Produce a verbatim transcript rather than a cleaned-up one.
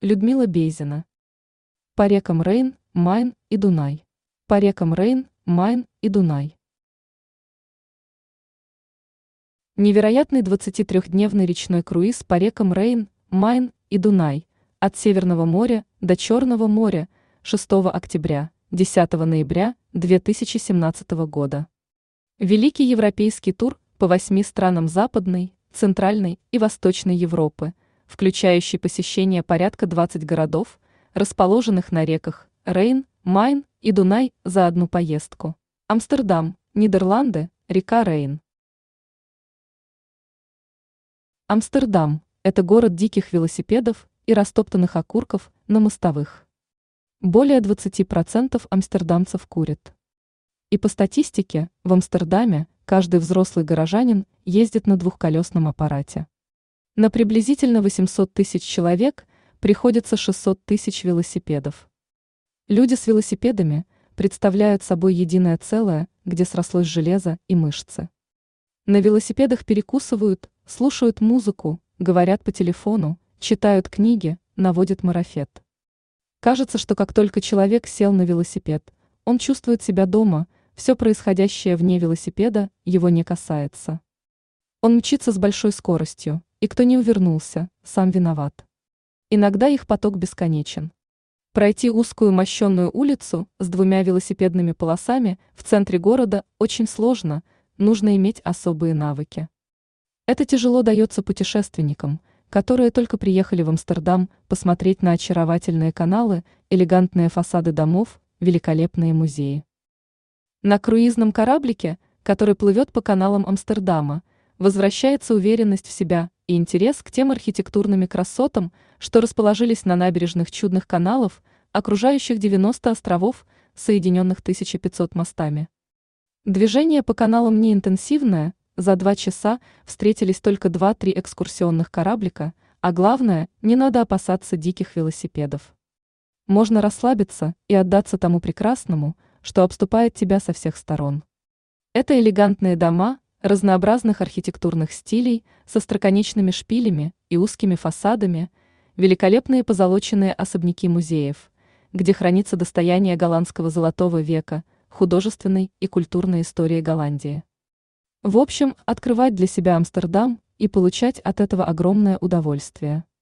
Людмила Бейзина. По рекам Рейн, Майн и Дунай. По рекам Рейн, Майн и Дунай. Невероятный двадцатитрёхдневный речной круиз по рекам Рейн, Майн и Дунай от Северного моря до Черного моря шестого октября — десятого ноября две тысячи семнадцатого года. Великий европейский тур по восьми странам Западной, Центральной и Восточной Европы, включающий посещение порядка двадцати городов, расположенных на реках Рейн, Майн и Дунай за одну поездку. Амстердам, Нидерланды, река Рейн. Амстердам – это город диких велосипедов и растоптанных окурков на мостовых. Более двадцати процентов амстердамцев курят. И по статистике, в Амстердаме каждый взрослый горожанин ездит на двухколесном аппарате. На приблизительно восемьсот тысяч человек приходится шестьсот тысяч велосипедов. Люди с велосипедами представляют собой единое целое, где срослось железо и мышцы. На велосипедах перекусывают, слушают музыку, говорят по телефону, читают книги, наводят марафет. Кажется, что как только человек сел на велосипед, он чувствует себя дома, все происходящее вне велосипеда его не касается. Он мчится с большой скоростью, и кто не увернулся, сам виноват. Иногда их поток бесконечен. Пройти узкую мощенную улицу с двумя велосипедными полосами в центре города очень сложно, нужно иметь особые навыки. Это тяжело дается путешественникам, которые только приехали в Амстердам посмотреть на очаровательные каналы, элегантные фасады домов, великолепные музеи. На круизном кораблике, который плывет по каналам Амстердама, возвращается уверенность в себя и интерес к тем архитектурным красотам, что расположились на набережных чудных каналов, окружающих девяносто островов, соединенных тысяча пятьсот мостами. Движение по каналам не интенсивное, за два часа встретились только два-три экскурсионных кораблика, а главное, не надо опасаться диких велосипедов. Можно расслабиться и отдаться тому прекрасному, что обступает тебя со всех сторон. Это элегантные дома разнообразных архитектурных стилей со остроконечными шпилями и узкими фасадами, великолепные позолоченные особняки музеев, где хранится достояние голландского золотого века, художественной и культурной истории Голландии. В общем, открывать для себя Амстердам и получать от этого огромное удовольствие.